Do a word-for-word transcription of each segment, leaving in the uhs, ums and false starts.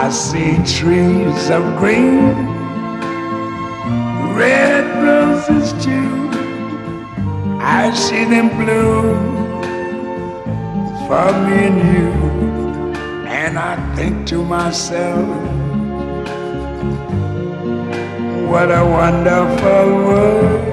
I see trees of green, red roses too. I see them bloom for me and you. And I think to myself, what a wonderful world.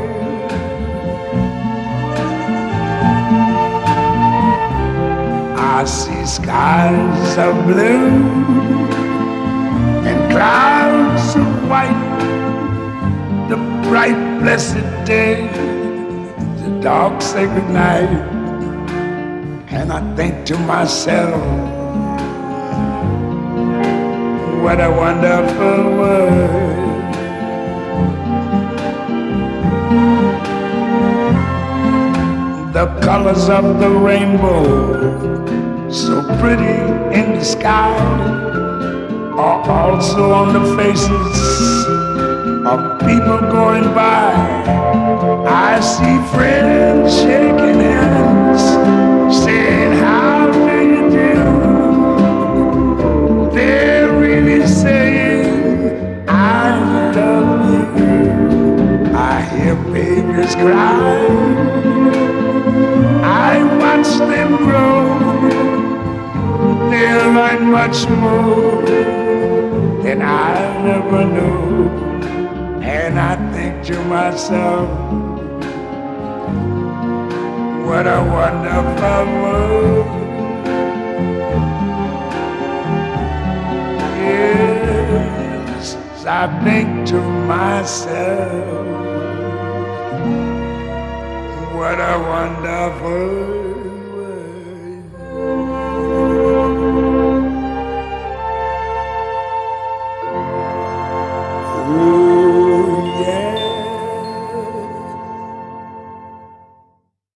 I see skies of blue and clouds of white, the bright blessed day, the dark sacred night. And I think to myself, what a wonderful world. The colors of the rainbow, so pretty in the sky, are also on the faces of people going by. I see friends shaking hands, saying, how do you do? They're really saying, I love you. I hear babies cry, I watch them grow. They'll learn much more than I ever knew. And I think to myself, what a wonderful world. Yes, I think to myself, what a wonderful world.